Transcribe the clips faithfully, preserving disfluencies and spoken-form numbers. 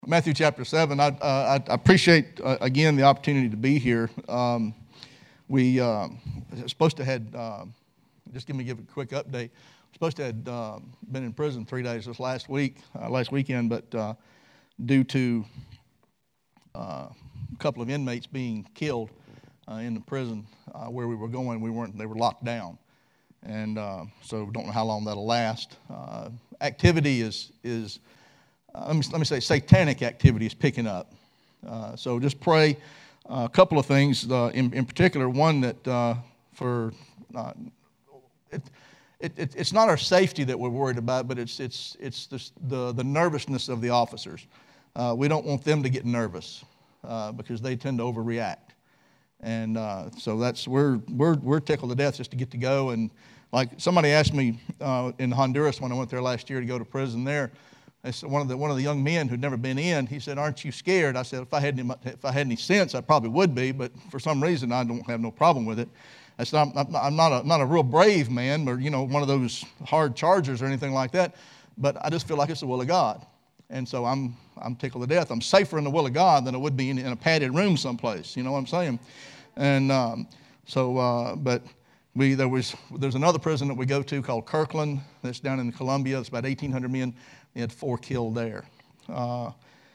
Matthew chapter seven. I, uh, I appreciate, uh, again, the opportunity to be here. Um, we uh, were supposed to had, uh, just give me give a quick update. We're supposed to had uh, been in prison three days this last week, uh, last weekend, but uh, due to uh, a couple of inmates being killed uh, in the prison uh, where we were going, we weren't. They were locked down, and uh, so we don't know how long that'll last. Uh, activity is is. Uh, let me let me say, satanic activity is picking up. Uh, so just pray. Uh, a couple of things uh, in, in particular. One that uh, for uh, it, it, it, it's not our safety that we're worried about, but it's it's it's the the, the nervousness of the officers. Uh, we don't want them to get nervous uh, because they tend to overreact, and uh, so that's we're we're we're tickled to death just to get to go. And like somebody asked me uh, in Honduras when I went there last year to go to prison there. One of the one of the young men who'd never been in, he said, "Aren't you scared?" I said, "If I had any, if I had any sense, I probably would be, but for some reason, I don't have no problem with it." I said, "I'm, I'm not a not a real brave man, or you know, one of those hard chargers or anything like that, but I just feel like it's the will of God, and so I'm I'm tickled to death. I'm safer in the will of God than I would be in, in a padded room someplace. You know what I'm saying?" And um, so, uh, but. We, there was, there's another prison that we go to called Kirkland that's down in Colombia. It's about eighteen hundred men. They had four killed there. Uh,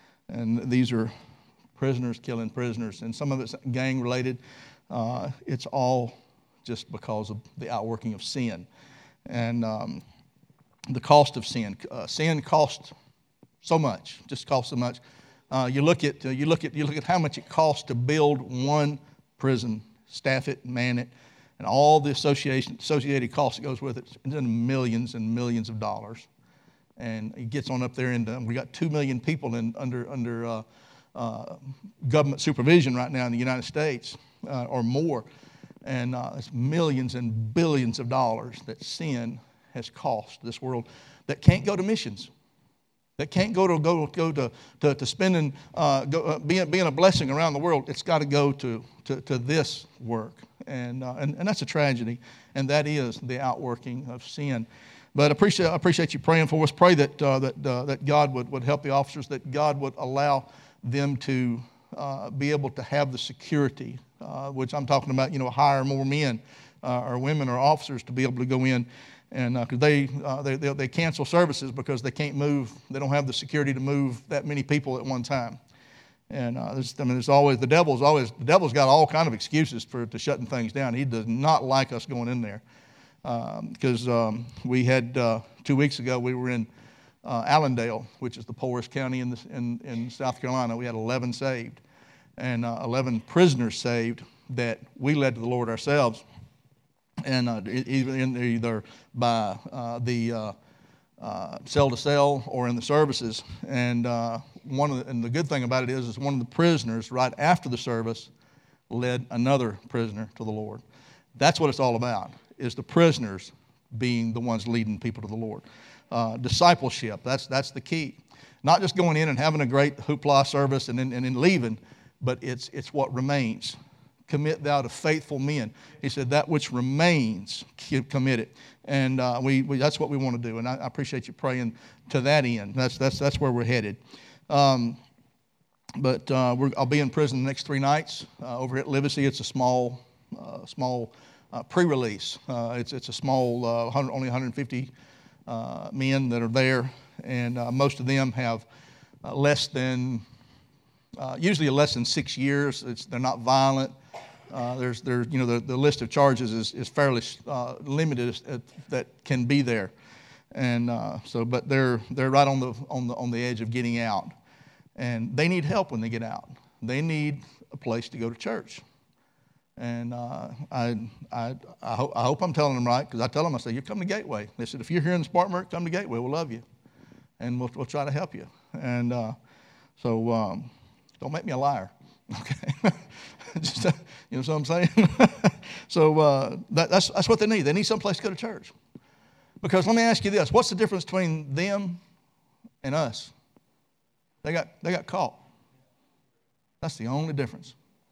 and these are prisoners killing prisoners. And some of it's gang related. Uh, it's all just because of the outworking of sin. And um, the cost of sin. Uh, sin costs so much, just costs so much. Uh, you look at, uh, you look at, you look at how much it costs to build one prison, staff it, man it, and all the association, associated costs that goes with it, it's in millions and millions of dollars. And it gets on up there, and uh, we got two million people in, under under uh, uh, government supervision right now in the United States, uh, or more. And uh, it's millions and billions of dollars that sin has cost this world that can't go to missions, that can't go to go go to to, to spending uh, go, uh, being being a blessing around the world. It's got to go to to to this work. And, uh, and and that's a tragedy, and that is the outworking of sin. But I appreciate, I appreciate you praying for us. Pray that uh, that uh, that God would, would help the officers, that God would allow them to uh, be able to have the security, uh, which I'm talking about, you know, hire more men uh, or women or officers to be able to go in. And because uh, they, uh, they, they they cancel services because they can't move, they don't have the security to move that many people at one time. And uh, there's, I mean, there's always the devil's always the devil's got all kind of excuses for to shutting things down. He does not like us going in there because um, um, we had uh, two weeks ago we were in uh, Allendale, which is the poorest county in, the, in in South Carolina. We had eleven saved, and uh, eleven prisoners saved that we led to the Lord ourselves, and uh, either either by uh, the uh, uh, cell to cell or in the services. And uh, one of the, and the good thing about it is, is one of the prisoners right after the service led another prisoner to the Lord. That's what it's all about, is the prisoners being the ones leading people to the Lord. Uh, discipleship, that's that's the key. Not just going in and having a great hoopla service and then, and then leaving, but it's it's what remains. Commit thou to faithful men. He said, that which remains, commit it. And uh, we, we that's what we want to do. And I, I appreciate you praying to that end. That's that's that's where we're headed. Um, but uh, we're, I'll be in prison the next three nights uh, over at Livesey. It's a small, uh, small uh, pre-release. Uh, it's it's a small, uh, one hundred, only one hundred fifty uh, men that are there, and uh, most of them have uh, less than, uh, usually less than six years. It's, they're not violent. Uh, there's there's you know the, the list of charges is is fairly uh, limited uh, that can be there. And uh, so, but they're they're right on the on the on the edge of getting out, and they need help when they get out. They need a place to go to church, and uh, I I I, ho- I hope I'm telling them right, because I tell them, I say, you come to Gateway. They said, if you're here in Spartanburg, come to Gateway. We'll love you, and we'll we'll try to help you. And uh, so um, don't make me a liar, okay? Just, uh, you know what I'm saying? so uh, that, that's that's what they need. They need some place to go to church. Because let me ask you this: what's the difference between them and us? They got they got caught. That's the only difference.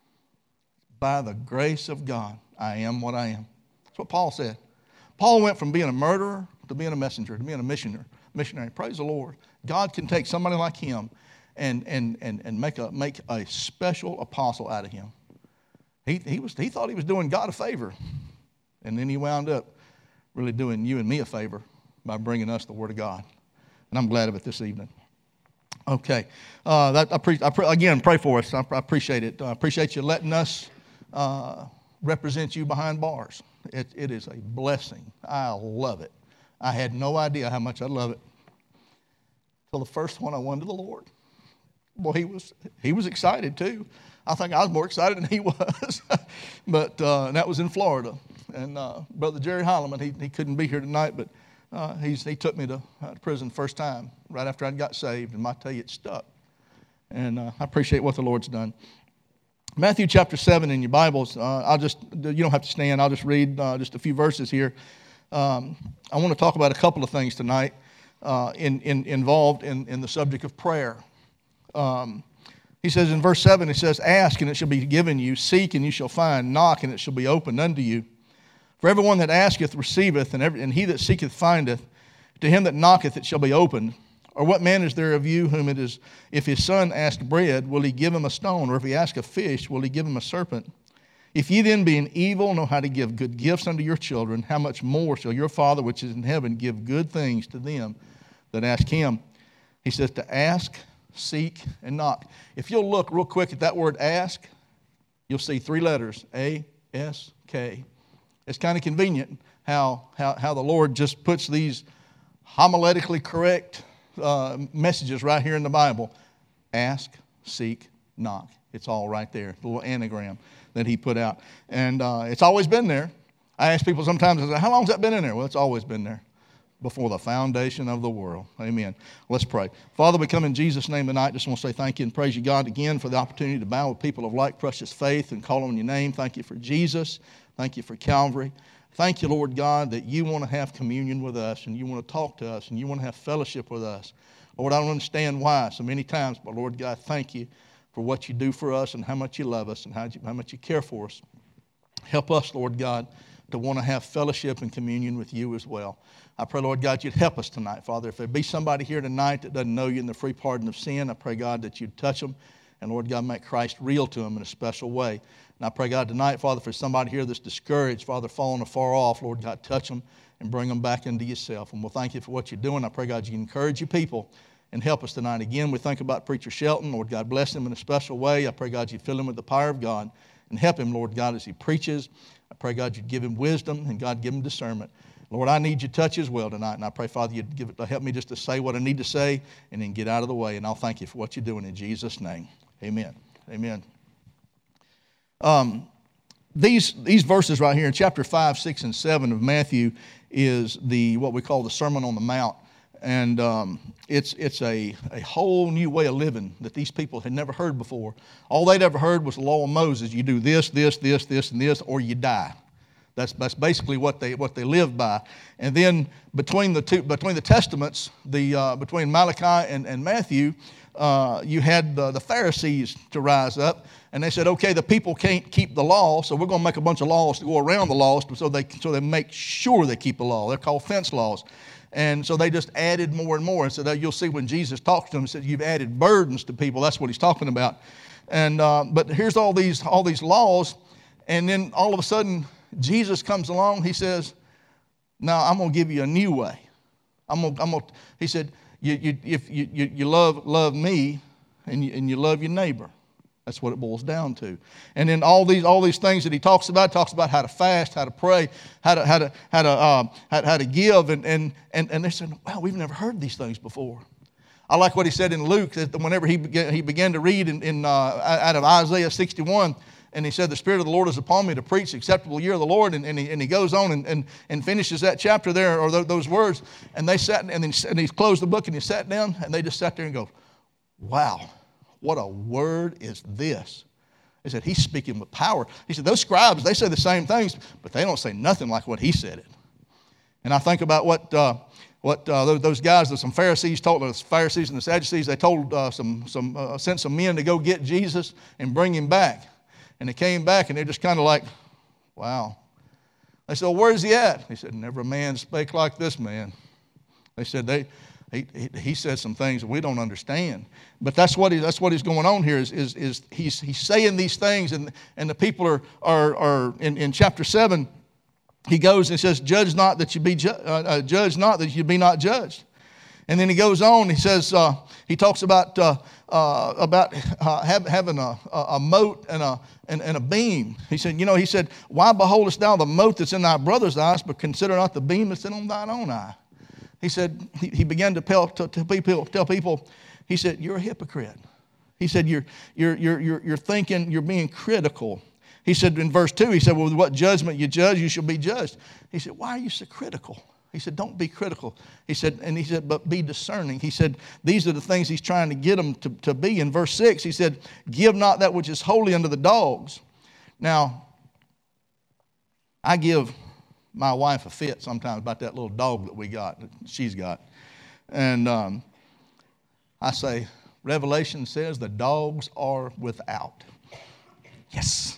By the grace of God, I am what I am. That's what Paul said. Paul went from being a murderer to being a messenger, to being a missionary. Missionary. Praise the Lord. God can take somebody like him and, and, and, and make, a, make a special apostle out of him. He, he, was, he thought he was doing God a favor. And then he wound up really doing you and me a favor by bringing us the Word of God. And I'm glad of it this evening. Okay. Uh, that, I pre, I pre, again, pray for us. I, I appreciate it. I appreciate you letting us uh, represent you behind bars. It, it is a blessing. I love it. I had no idea how much I love it till the first one I won to the Lord. Well, he was he was excited too. I think I was more excited than he was. But uh, and that was in Florida. And uh, Brother Jerry Holloman, he, he couldn't be here tonight, but uh, he's, he took me to uh, prison first time right after I got saved. And I tell you, it stuck. And uh, I appreciate what the Lord's done. Matthew chapter seven in your Bibles. Uh, I'll just you don't have to stand. I'll just read uh, just a few verses here. Um, I want to talk about a couple of things tonight uh, in, in, involved in, in the subject of prayer. Um, he says in verse seven, he says, ask and it shall be given you, seek and you shall find, knock and it shall be opened unto you. For everyone that asketh receiveth, and, every, and he that seeketh findeth. To him that knocketh it shall be opened. Or what man is there of you whom it is, if his son ask bread, will he give him a stone? Or if he ask a fish, will he give him a serpent? If ye then, being evil, know how to give good gifts unto your children, how much more shall your Father which is in heaven give good things to them that ask him? He says to ask, seek, and knock. If you'll look real quick at that word ask, you'll see three letters, A, S, K. It's kind of convenient how, how, how the Lord just puts these homiletically correct uh, messages right here in the Bible. Ask, seek, knock. It's all right there, the little anagram that he put out. And uh, it's always been there. I ask people sometimes, I say, how long has that been in there? Well, it's always been there. Before the foundation of the world. Amen. Let's pray. Father, we come in Jesus' name tonight. Just want to say thank you and praise you, God, again for the opportunity to bow with people of like precious faith and call on your name. Thank you for Jesus. Thank you for Calvary. Thank you, Lord God, that you want to have communion with us and you want to talk to us and you want to have fellowship with us. Lord, I don't understand why so many times, but Lord God, thank you for what you do for us and how much you love us and how, you, how much you care for us. Help us, Lord God, to want to have fellowship and communion with you as well. I pray, Lord God, you'd help us tonight, Father. If there be somebody here tonight that doesn't know you in the free pardon of sin, I pray, God, that you'd touch them. And, Lord God, make Christ real to them in a special way. And I pray, God, tonight, Father, for somebody here that's discouraged, Father, falling afar off, Lord God, touch them and bring them back into yourself. And we'll thank you for what you're doing. I pray, God, you encourage your people and help us tonight. Again, we think about Preacher Shelton. Lord God, bless him in a special way. I pray, God, you fill him with the power of God and help him, Lord God, as he preaches. I pray, God, you'd give him wisdom and, God, give him discernment. Lord, I need your touch as well tonight, and I pray, Father, you'd give it to help me just to say what I need to say and then get out of the way, and I'll thank you for what you're doing in Jesus' name. Amen. Amen. Um, these, these verses right here in chapter five, six, and seven of Matthew is the what we call the Sermon on the Mount, and um, it's, it's a, a whole new way of living that these people had never heard before. All they'd ever heard was the law of Moses. You do this, this, this, this, and this, or you die. That's, that's basically what they what they lived by. And then between the two between the testaments, the uh, between Malachi and, and Matthew, uh, you had the, the Pharisees to rise up, and they said, okay, the people can't keep the law, so we're going to make a bunch of laws to go around the laws, so they so they make sure they keep the law. They're called fence laws. And so they just added more and more. And so that you'll see when Jesus talks to them, he said, you've added burdens to people. That's what he's talking about. And uh, but here's all these all these laws, and then all of a sudden Jesus comes along. He says, now I'm going to give you a new way. I'm going I'm gonna, he said, you, you, if you, you, you love, love me and you, and you love your neighbor. That's what it boils down to. And then all these all these things that he talks about, talks about how to fast, how to pray, how to how to how to uh, how, how to give, and and and and they said, wow, we've never heard these things before. I like what he said in Luke that whenever he began, he began to read in, in uh, out of Isaiah sixty-one. And he said, the Spirit of the Lord is upon me to preach the acceptable year of the Lord. And, and, he, and he goes on and, and, and finishes that chapter there, or th- those words. And they sat, and, then, and he closed the book, and he sat down, and they just sat there and go, wow, what a word is this? He said, he's speaking with power. He said, those scribes, they say the same things, but they don't say nothing like what he said it. And I think about what uh, what uh, those, those guys, that some Pharisees told, the Pharisees and the Sadducees, they told uh, some, some uh, sent some men to go get Jesus and bring him back. And they came back, and they're just kind of like, wow. They said, well, where's he at? He said, never a man spake like this man. They said, they, he, he, he says some things that we don't understand. But that's what he, that's what is going on here is, is, is he's, he's saying these things, and, and the people are, are, are in, in chapter seven, he goes and says, judge not that you be ju- uh, uh, judge not that you be not judged. And then he goes on, he says, uh, he talks about uh, uh, about uh, have, having a, a mote and a, and, and a beam. He said, you know, he said, why beholdest thou the mote that's in thy brother's eyes, but consider not the beam that's in thine own eye? He said, he, he began to tell, to, to people, tell people, he said, you're a hypocrite. He said, you're, you're, you're, you're, you're thinking, you're being critical. He said in verse two, he said, well, with what judgment you judge, you shall be judged. He said, why are you so critical? He said, don't be critical. He said, and he said, but be discerning. He said, these are the things he's trying to get them to, to be. In verse six, he said, give not that which is holy unto the dogs. Now, I give my wife a fit sometimes about that little dog that we got, that she's got. And um, I say, Revelation says the dogs are without. Yes.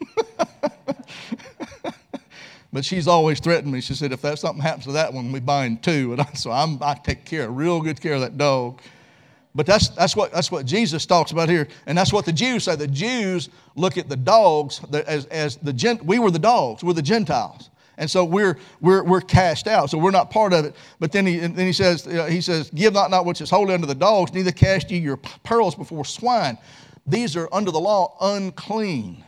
But she's always threatened me. She said, if that something happens to that one, we bind two. And I, so I'm, I take care, real good care of that dog. But that's, that's, what, that's what Jesus talks about here. And that's what the Jews say. The Jews look at the dogs as, as the gent, we were the dogs. We're the Gentiles. And so we're, we're, we're cast out. So we're not part of it. But then he, then he says, uh, he says, give not not which is holy unto the dogs, neither cast ye your pearls before swine. These are under the law unclean.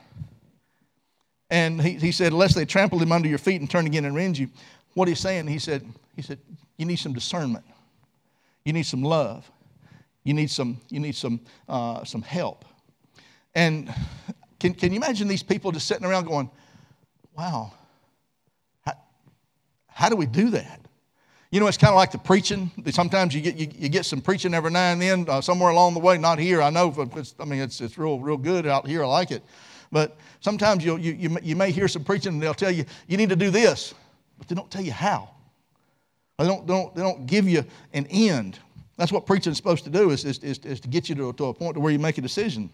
And he, he said, unless they trample them under your feet and turn again and rend you. What he's saying, he said, he said, you need some discernment. You need some love. You need some, you need some, uh, some help. And can, can you imagine these people just sitting around going, wow, how, how do we do that? You know, it's kind of like the preaching. Sometimes you get you, you get some preaching every now and then uh, somewhere along the way. Not here, I know. It's, I mean, it's it's real real good out here. I like it. But sometimes you you you you may hear some preaching and they'll tell you you need to do this, but they don't tell you how. They don't they don't they don't give you an end. That's what preaching is supposed to do is is is, is to get you to, to a point to where you make a decision.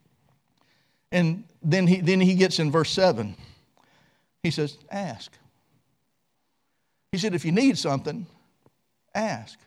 And then he then he gets in verse seven. He says, ask. He said, if you need something, ask.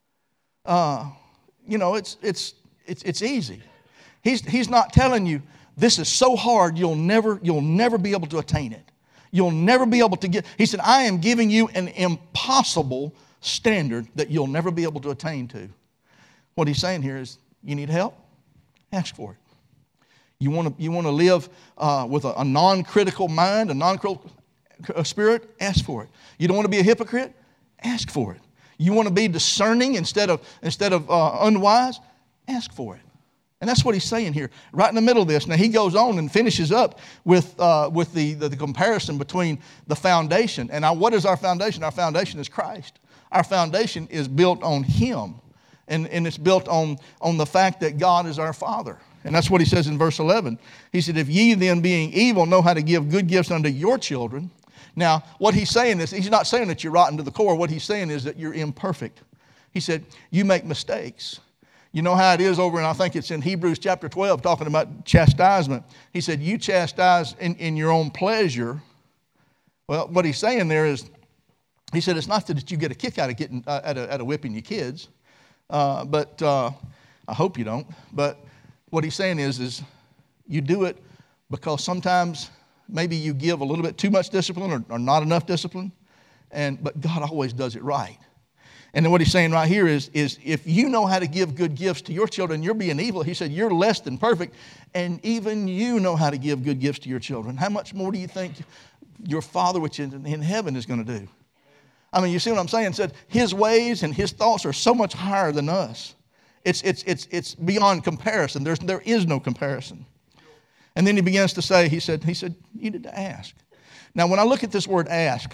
Uh, you know, it's it's it's it's easy. He's he's not telling you this is so hard you'll never you'll never be able to attain it. You'll never be able to get. He said, I am giving you an impossible standard that you'll never be able to attain to. What he's saying here is, you need help, ask for it. You want to you want to live uh, with a, a non-critical mind, a non-critical spirit, ask for it. You don't want to be a hypocrite? Ask for it. You want to be discerning instead of instead of uh, unwise? Ask for it. And that's what he's saying here, right in the middle of this. Now he goes on and finishes up with uh, with the, the the comparison between the foundation. And our, what is our foundation? Our foundation is Christ. Our foundation is built on Him, and and it's built on on the fact that God is our Father. And that's what he says in verse eleven. He said, if ye then being evil know how to give good gifts unto your children. Now, what he's saying is, he's not saying that you're rotten to the core. What he's saying is that you're imperfect. He said, you make mistakes. You know how it is over, and I think it's in Hebrews chapter twelve, talking about chastisement. He said, you chastise in, in your own pleasure. Well, what he's saying there is, he said, it's not that you get a kick out of getting uh, at, a, at a whipping your kids, uh, but uh, I hope you don't. But what he's saying is, is you do it because sometimes maybe you give a little bit too much discipline or, or not enough discipline, and but God always does it right. And then what he's saying right here is, is if you know how to give good gifts to your children, you're being evil. He said, you're less than perfect, and even you know how to give good gifts to your children. How much more do you think your Father which is in heaven is going to do? I mean, you see what I'm saying? He said, his ways and his thoughts are so much higher than us. It's, it's, it's, it's beyond comparison. There's, there is no comparison. And then he begins to say, he said, he said, you need to ask. Now, when I look at this word ask,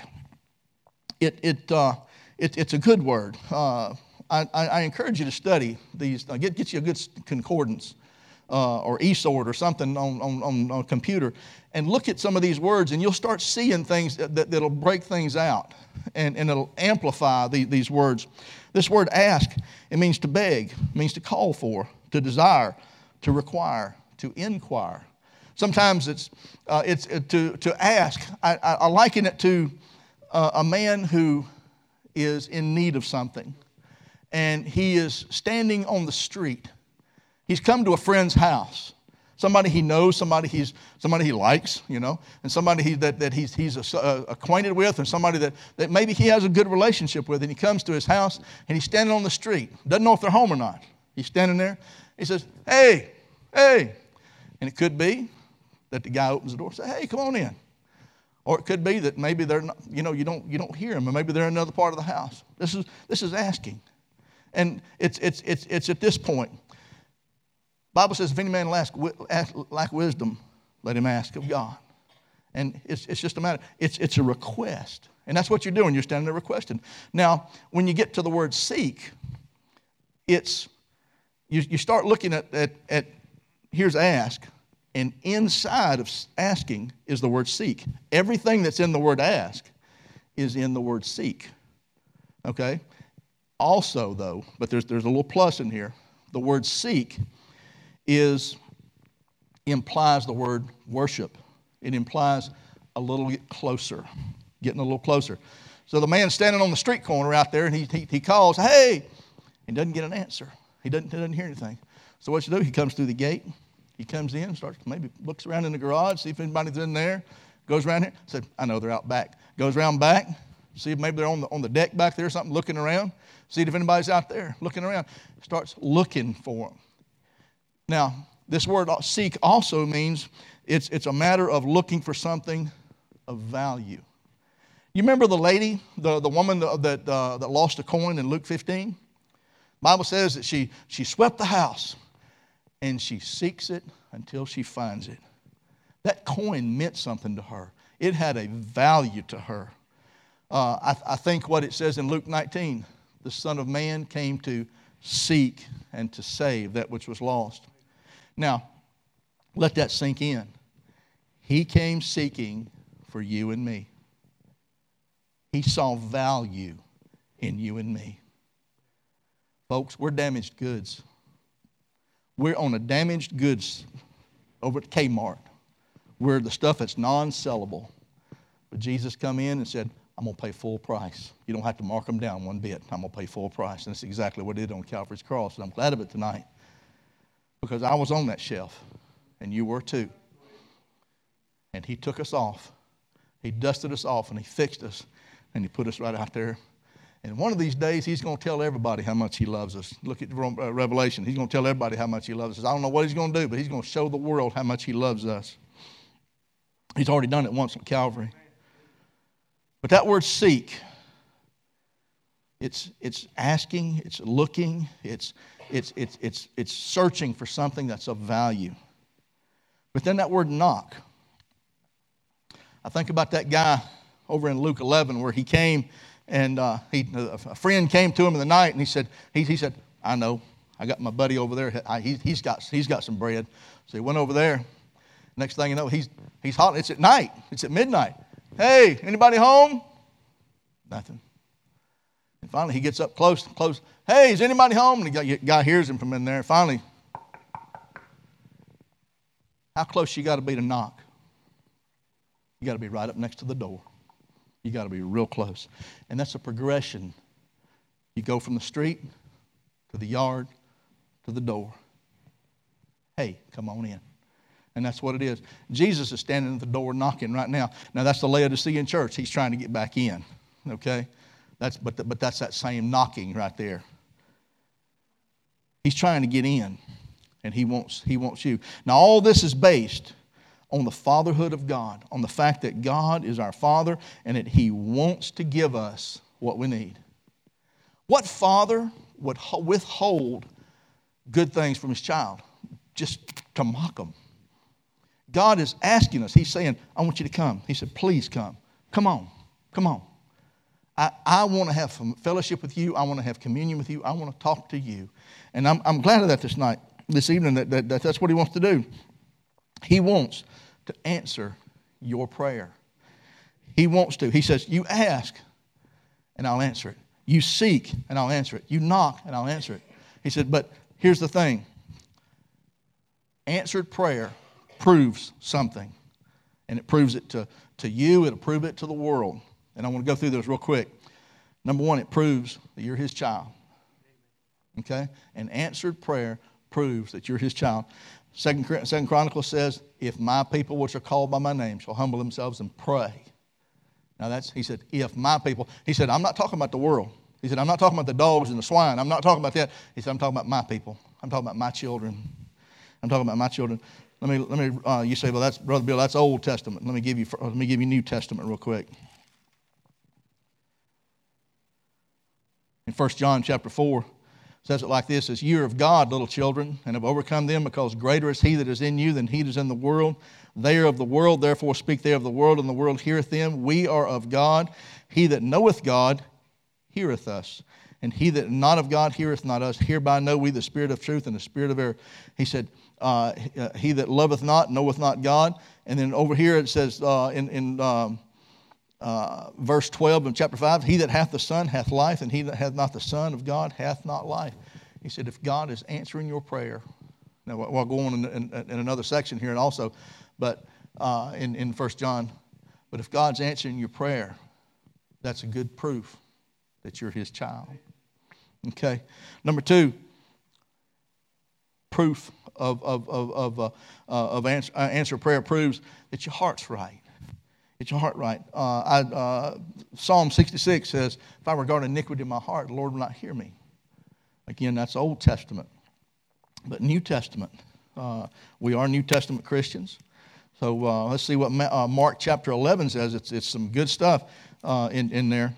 it, it, uh, it it's a good word. Uh, I, I encourage you to study these, uh, get, get you a good concordance uh, or eSword or something on, on, on, on a computer, and look at some of these words, and you'll start seeing things that, that, that'll break things out, and, and it'll amplify the, these words. This word ask, it means to beg, it means to call for, to desire, to require, to inquire. Sometimes it's uh, it's uh, to to ask. I, I, I liken it to uh, a man who is in need of something, and he is standing on the street. He's come to a friend's house. Somebody he knows, somebody he's somebody he likes, you know, and somebody he, that, that he's, he's uh, acquainted with, and somebody that, that maybe he has a good relationship with. And he comes to his house, and he's standing on the street. Doesn't know if they're home or not. He's standing there. He says, hey, hey. And it could be that the guy opens the door and says, hey, come on in. Or it could be that maybe they're not, you know, you don't you don't hear them, or maybe they're in another part of the house. This is this is asking. And it's it's it's it's at this point. Bible says, if any man lack, lack wisdom, let him ask of God. And it's, it's just a matter, it's, it's a request. And that's what you're doing. You're standing there requesting. Now, when you get to the word seek, it's, you, you start looking at, at, at, here's ask, and inside of asking is the word seek. Everything that's in the word ask is in the word seek. Okay? Also, though, but there's, there's a little plus in here, the word seek is implies the word worship. It implies a little get closer, getting a little closer. So the man's standing on the street corner out there, and he he, he calls, hey, and doesn't get an answer. He doesn't, he doesn't hear anything. So what you do? He comes through the gate. He comes in, starts maybe looks around in the garage, see if anybody's in there. Goes around here. Said, I know they're out back. Goes around back, see if maybe they're on the on the deck back there or something, looking around. See if anybody's out there looking around. Starts looking for them. Now, this word seek also means it's, it's a matter of looking for something of value. You remember the lady, the, the woman that, uh, that lost a coin in Luke fifteen? The Bible says that she, she swept the house and she seeks it until she finds it. That coin meant something to her. It had a value to her. Uh, I, I think what it says in Luke nineteen, the Son of Man came to seek and to save that which was lost. Now, let that sink in. He came seeking for you and me. He saw value in you and me. Folks, we're damaged goods. We're on a damaged goods over at Kmart. We're the stuff that's non-sellable. But Jesus come in and said, I'm going to pay full price. You don't have to mark them down one bit. I'm going to pay full price. And that's exactly what he did on Calvary's cross. And I'm glad of it tonight. Because I was on that shelf, and you were too. And he took us off. He dusted us off, and he fixed us, and he put us right out there. And one of these days, he's going to tell everybody how much he loves us. Look at Revelation. He's going to tell everybody how much he loves us. I don't know what he's going to do, but he's going to show the world how much he loves us. He's already done it once on Calvary. But that word seek, it's, it's asking, it's looking, it's It's, it's, it's, it's searching for something that's of value. But then that word knock. I think about that guy over in Luke eleven where he came and uh, he, a friend came to him in the night and he said, he, he said, I know, I got my buddy over there. I, he, he's got he's got some bread. So he went over there. Next thing you know, he's he's hollering. It's at night. It's at midnight. Hey, anybody home? Nothing. And finally, he gets up close, close. Hey, is anybody home? And the guy hears him from in there. Finally, how close you got to be to knock? You got to be right up next to the door. You got to be real close. And that's a progression. You go from the street to the yard to the door. Hey, come on in. And that's what it is. Jesus is standing at the door knocking right now. Now, that's the Laodicean church. He's trying to get back in. Okay? That's, but, the, but that's that same knocking right there. He's trying to get in, and he wants, he wants you. Now, all this is based on the fatherhood of God, on the fact that God is our Father and that He wants to give us what we need. What father would withhold good things from his child just to mock them? God is asking us. He's saying, I want you to come. He said, please come. Come on. Come on. I, I want to have fellowship with you. I want to have communion with you. I want to talk to you. And I'm, I'm glad of that this night, this evening, that, that, that that's what He wants to do. He wants to answer your prayer. He wants to. He says, you ask, and I'll answer it. You seek, and I'll answer it. You knock, and I'll answer it. He said, but here's the thing. Answered prayer proves something. And it proves it to, to you. It'll prove it to the world. And I want to go through those real quick. Number one, it proves that you're His child. Okay? An answered prayer proves that you're his child. Second, Second Chronicles says, if my people which are called by my name shall humble themselves and pray. Now that's, he said, if my people. He said, I'm not talking about the world. He said, I'm not talking about the dogs and the swine. I'm not talking about that. He said, I'm talking about my people. I'm talking about my children. I'm talking about my children. Let me, let me. Uh, you say, well, that's Brother Bill. That's Old Testament. Let me give you. Let me give you New Testament real quick. In First John chapter four, it says it like this: "As ye are of God, little children, and have overcome them, because greater is He that is in you than he that is in the world. They are of the world, therefore speak they of the world, and the world heareth them. We are of God. He that knoweth God heareth us. And he that is not of God heareth not us. Hereby know we the spirit of truth and the spirit of error." He said, uh, he that loveth not knoweth not God. And then over here it says uh, in, in um, uh, verse twelve in chapter five, "He that hath the Son hath life, and he that hath not the Son of God hath not life." He said, if God is answering your prayer, now we'll go on in, in, in another section here and also, but uh, in, in First John, but if God's answering your prayer, that's a good proof that you're his child. Okay. Number two, proof of of of of, uh, uh, of answer, uh, answer prayer proves that your heart's right. Get your heart right. Uh, I, uh, Psalm sixty-six says, "If I regard iniquity in my heart, the Lord will not hear me." Again, that's Old Testament. But New Testament, uh, we are New Testament Christians. So uh, let's see what Ma- uh, Mark chapter eleven says. It's it's some good stuff uh, in in there.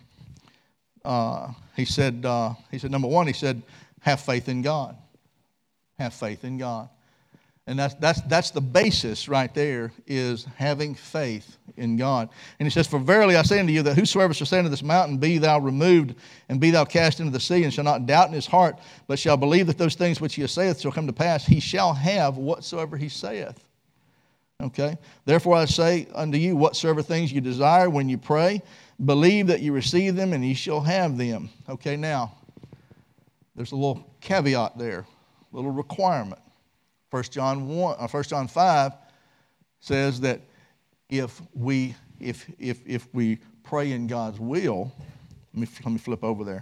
Uh, he said, uh, he said, number one, he said, have faith in God. Have faith in God. And that's, that's, that's the basis right there, is having faith in God. And he says, "For verily I say unto you, that whosoever shall say unto this mountain, Be thou removed, and be thou cast into the sea, and shall not doubt in his heart, but shall believe that those things which he saith shall come to pass, he shall have whatsoever he saith." Okay? "Therefore I say unto you, whatsoever things you desire when you pray, believe that you receive them, and ye shall have them." Okay, now, there's a little caveat there, a little requirement. First John one, uh, First John five says that if we if if if we pray in God's will, let me let me flip over there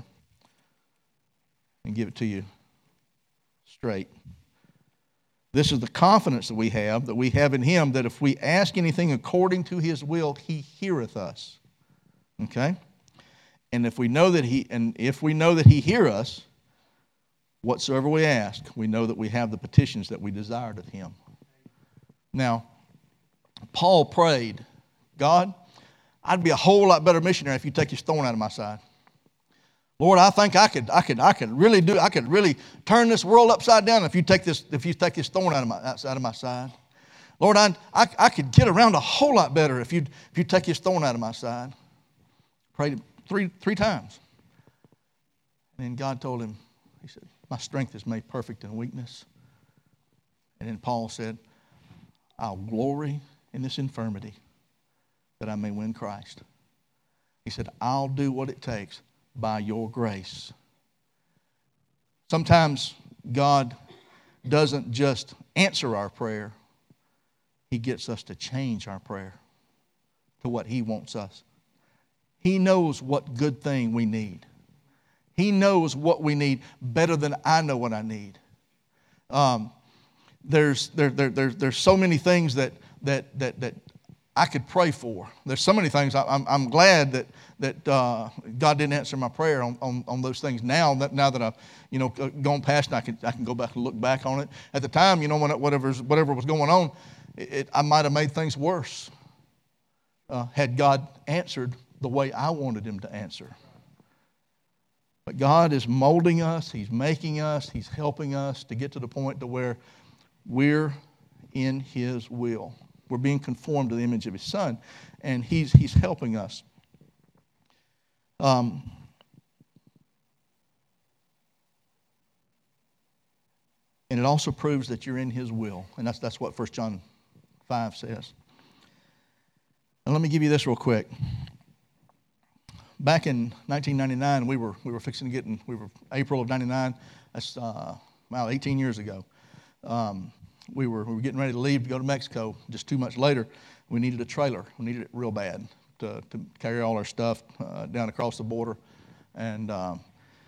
and give it to you straight. This is the confidence that we have, that we have in Him, that if we ask anything according to His will, He heareth us. Okay? And if we know that He and if we know that He hear us, whatsoever we ask, we know that we have the petitions that we desired of Him. Now, Paul prayed, "God, I'd be a whole lot better missionary if you take this thorn out of my side. Lord, I think I could, I could, I could really do, I could really turn this world upside down if you take this, if you take this thorn out of my out of my side. Lord, I, I, I could get around a whole lot better if you if you take this thorn out of my side." Prayed three three times, and then God told him, He said, "My strength is made perfect in weakness." And then Paul said, "I'll glory in this infirmity, that I may win Christ." He said, "I'll do what it takes by your grace." Sometimes God doesn't just answer our prayer. He gets us to change our prayer to what He wants us. He knows what good thing we need. He knows what we need better than I know what I need. Um, there's there, there, there, there's so many things that that that that I could pray for. There's so many things. I, I'm I'm glad that that uh, God didn't answer my prayer on, on, on those things. Now that now that I've you know gone past, and I can I can go back and look back on it. At the time, you know, when it, whatever's whatever was going on, it, it, I might have made things worse. Uh, had God answered the way I wanted Him to answer. But God is molding us. He's making us. He's helping us to get to the point to where we're in His will. We're being conformed to the image of His Son, and He's He's helping us. Um, and it also proves that you're in His will, and that's that's what First John five says. And let me give you this real quick. Back in nineteen ninety-nine, we were we were fixing to get in. We were April of ninety-nine. That's uh, about eighteen years ago. Um, we were we were getting ready to leave to go to Mexico. Just two months later, we needed a trailer. We needed it real bad to to carry all our stuff uh, down across the border. And um,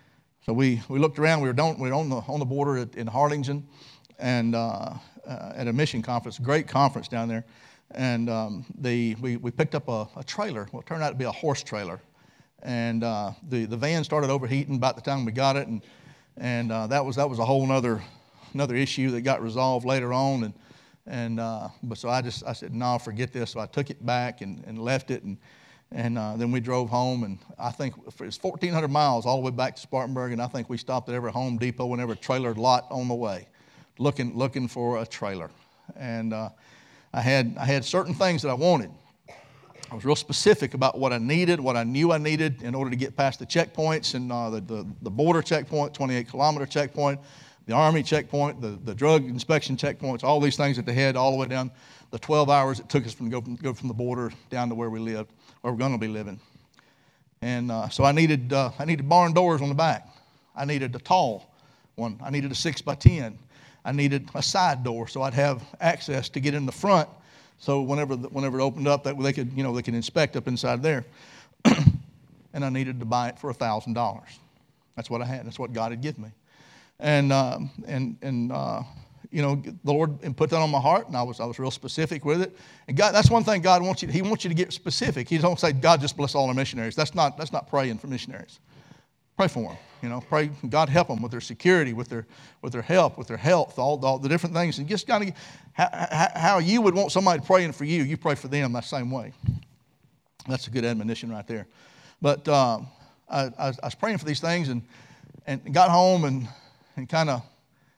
So we, we looked around. We were, down, we were on the on the border at, in Harlingen, and uh, uh, at a mission conference, great conference down there. And um, the we, we picked up a, a trailer. Well, it turned out to be a horse trailer, and uh, the the van started overheating about the time we got it, and and uh, that was that was a whole another another issue that got resolved later on. And and uh, but so I just I said no, forget this. So I took it back and, and left it, and and uh, then we drove home. And I think it's fourteen hundred miles all the way back to Spartanburg, and I think we stopped at every Home Depot and every trailer lot on the way, looking looking for a trailer. And uh, I had I had certain things that I wanted. I was real specific about what I needed, what I knew I needed in order to get past the checkpoints and uh, the, the the border checkpoint, twenty-eight kilometer checkpoint, the Army checkpoint, the, the drug inspection checkpoints, all these things that they had all the way down the twelve hours it took us from go from, go from the border down to where we lived, where we're going to be living. And uh, so I needed uh, I needed barn doors on the back. I needed a tall one. I needed a six by ten. I needed a side door so I'd have access to get in the front. So whenever the, whenever it opened up, that they could you know they could inspect up inside there. And I needed to buy it for a thousand dollars. That's what I had. That's what God had given me. And uh, and and uh, you know the Lord put that on my heart, and I was I was real specific with it. And God, that's one thing God wants you. He wants you to get specific. He don't say God just bless all our missionaries. That's not that's not praying for missionaries. Pray for them. You know, pray God help them with their security, with their with their help, with their health, all, all the different things. And just kind of how, how you would want somebody praying for you, you pray for them that same way. That's a good admonition right there. But um, I, I, I was praying for these things, and and got home and and kind of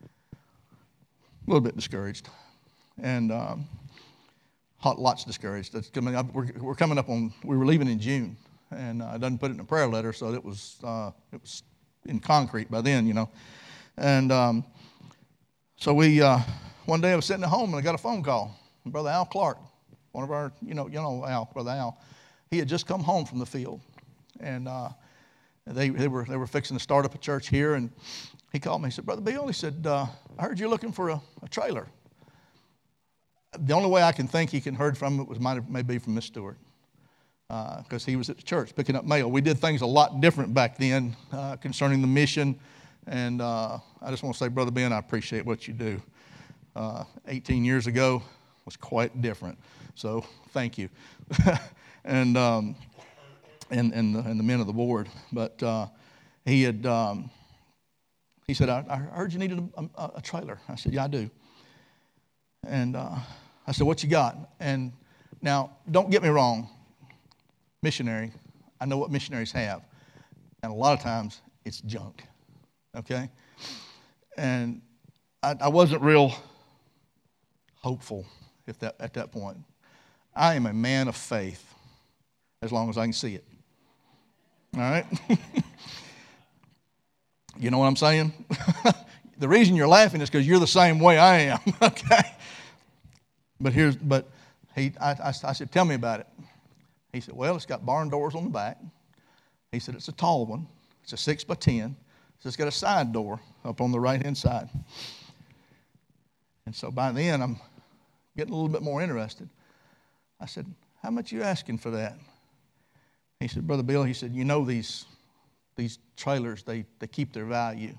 a little bit discouraged, and um, lots discouraged. That's coming up. We're, we're coming up on. We were leaving in June. And I didn't put it in a prayer letter, so it was uh, it was in concrete by then, you know. And um, so we uh, one day I was sitting at home and I got a phone call from Brother Al Clark, one of our you know you know Al, Brother Al. He had just come home from the field, and uh, they they were they were fixing to start up a church here. And he called me. He said, "Brother Bill," he said, uh, "I heard you're looking for a, a trailer." The only way I can think he can heard from it was might have, maybe from Miss Stewart. Because uh, he was at the church picking up mail. We did things a lot different back then uh, concerning the mission. And uh, I just want to say, Brother Ben, I appreciate what you do. Uh, eighteen years ago was quite different. So thank you. and, um, and, and, the, and the men of the board. But uh, he had, um, he said, I, I heard you needed a, a, a trailer. I said, yeah, I do. And uh, I said, what you got? And now, don't get me wrong. Missionary, I know what missionaries have, and a lot of times it's junk, okay? And I, I wasn't real hopeful if that, at that point. I am a man of faith as long as I can see it, all right? You know what I'm saying? The reason you're laughing is because you're the same way I am, okay? But here's, but he, I, I, I said, tell me about it. He said, well, it's got barn doors on the back. He said, it's a tall one. It's a six by ten. So it's got a side door up on the right-hand side. And so by then, I'm getting a little bit more interested. I said, how much are you asking for that? He said, Brother Bill, he said, you know these, these trailers, they, they keep their value.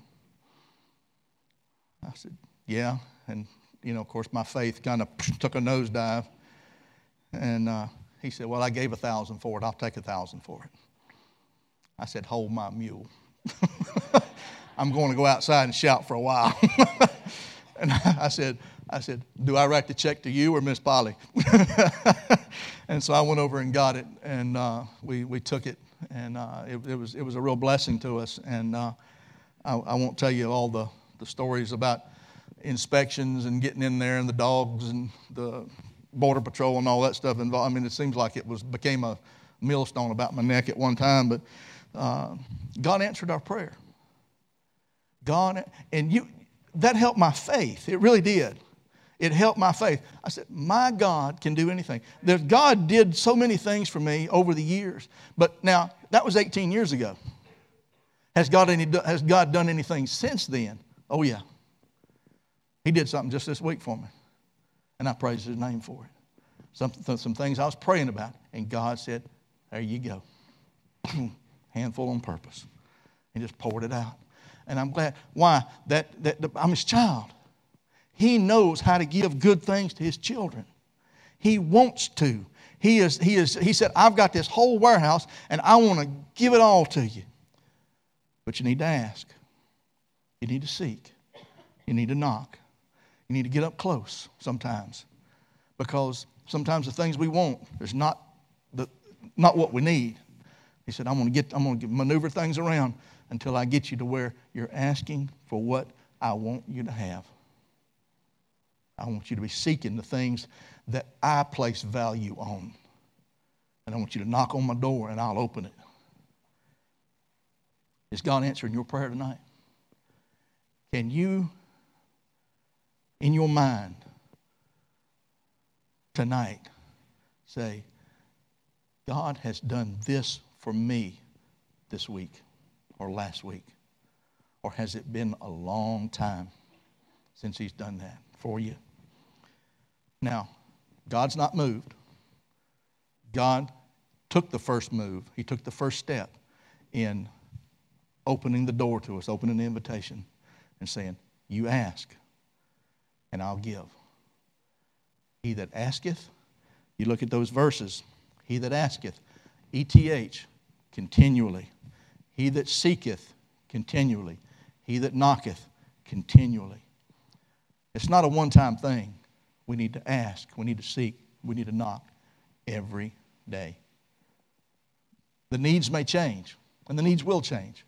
I said, yeah. And, you know, of course, my faith kind of took a nosedive. And uh, he said, well, I gave a thousand for it. I'll take a thousand for it. I said, hold my mule. I'm going to go outside and shout for a while. And I said, I said, do I write the check to you or Miss Polly? And so I went over and got it, and uh, we we took it, and uh, it, it was it was a real blessing to us. And uh, I, I won't tell you all the, the stories about inspections and getting in there and the dogs and the Border Patrol and all that stuff involved. I mean, it seems like it was became a millstone about my neck at one time, but uh, God answered our prayer. God, and you, that helped my faith. It really did. It helped my faith. I said, my God can do anything. There's, God did so many things for me over the years, but now that was eighteen years ago. Has God any, has God done anything since then? Oh yeah. He did something just this week for me. And I praise His name for it. Some, some things I was praying about. And God said, there you go. Handful on purpose. He just poured it out. And I'm glad. Why? That, that, that I'm his child. He knows how to give good things to his children. He wants to. He is, he is, he said, I've got this whole warehouse and I want to give it all to you. But you need to ask. You need to seek. You need to knock. You need to get up close sometimes. Because sometimes the things we want is not the not what we need. He said, I'm going to get I'm going to maneuver things around until I get you to where you're asking for what I want you to have. I want you to be seeking the things that I place value on. And I want you to knock on my door and I'll open it. Is God answering your prayer tonight? Can you, in your mind, tonight, say, God has done this for me this week or last week? Or has it been a long time since he's done that for you? Now, God's not moved. God took the first move. He took the first step in opening the door to us, opening the invitation and saying, you ask and I'll give. He that asketh, you look at those verses, he that asketh, E T H, continually. He that seeketh, continually. He that knocketh, continually. It's not a one-time thing. We need to ask, we need to seek, we need to knock every day. The needs may change, and the needs will change.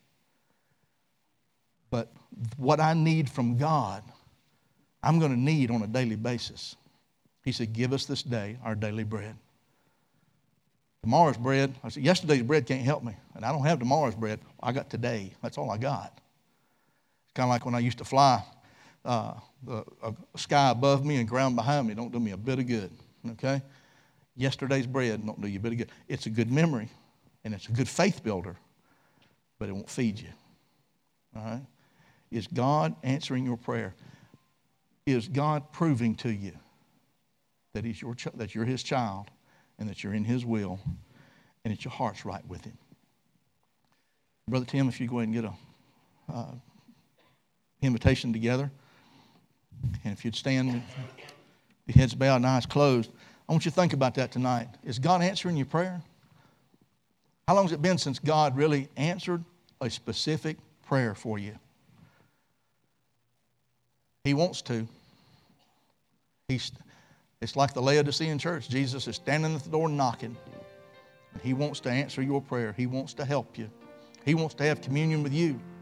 But what I need from God, I'm going to need on a daily basis. He said, give us this day our daily bread. Tomorrow's bread, I said, yesterday's bread can't help me. And I don't have tomorrow's bread. I got today. That's all I got. It's kind of like when I used to fly. Uh, the uh, sky above me and ground behind me don't do me a bit of good. Okay? Yesterday's bread don't do you a bit of good. It's a good memory, and it's a good faith builder, but it won't feed you. All right? Is God answering your prayer? Is God proving to you that he's your ch- that you're his child and that you're in his will and that your heart's right with him? Brother Tim, if you go ahead and get a uh, invitation together, and if you'd stand with your heads bowed and eyes closed, I want you to think about that tonight. Is God answering your prayer? How long has it been since God really answered a specific prayer for you? He wants to. He's, it's like the Laodicean church. Jesus is standing at the door knocking. He wants to answer your prayer. He wants to help you. He wants to have communion with you.